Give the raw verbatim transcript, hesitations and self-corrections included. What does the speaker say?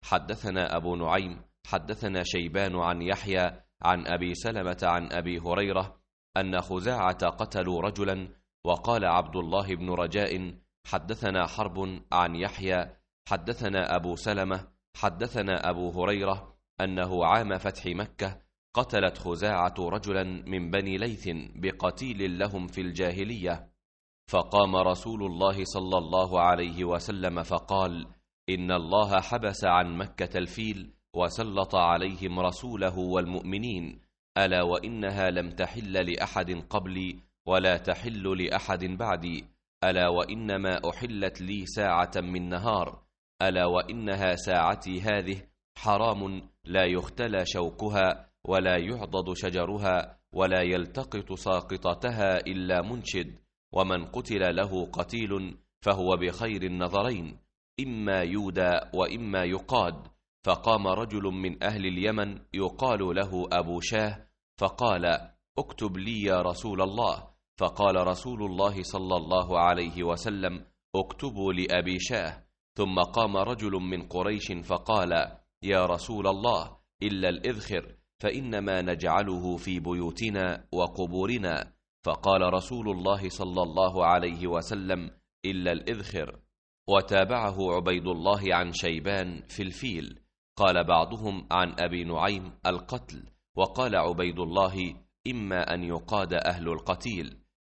حدثنا أبو نعيم حدثنا شيبان عن يحيى عن أبي سلمة عن أبي هريرة أن خزاعة قتلوا رجلا. وقال عبد الله بن رجاء حدثنا حرب عن يحيى حدثنا أبو سلمة حدثنا أبو هريرة أنه عام فتح مكة قتلت خزاعة رجلا من بني ليث بقتيل لهم في الجاهلية، فقام رسول الله صلى الله عليه وسلم فقال: إن الله حبس عن مكة الفيل وسلط عليهم رسوله والمؤمنين، ألا وإنها لم تحل لأحد قبلي ولا تحل لأحد بعدي، ألا وإنما أحلت لي ساعة من نهار، ألا وإنها ساعتي هذه حرام لا يختلى شوكها ولا يعضد شجرها ولا يلتقط ساقطتها إلا منشد، ومن قتل له قتيل فهو بخير النظرين، إما يودى وإما يقاد. فقام رجل من أهل اليمن يقال له أبو شاه فقال: اكتب لي يا رسول الله. فقال رسول الله صلى الله عليه وسلم: اكتبوا لأبي شاه. ثم قام رجل من قريش فقال: يا رسول الله، إلا الإذخر فإنما نجعله في بيوتنا وقبورنا. فقال رسول الله صلى الله عليه وسلم: إلا الإذخر. وتابعه عبيد الله عن شيبان في الفيل. قال بعضهم عن أبي نعيم: القتل. وقال عبيد الله: إما أن يقاد أهل القتيل.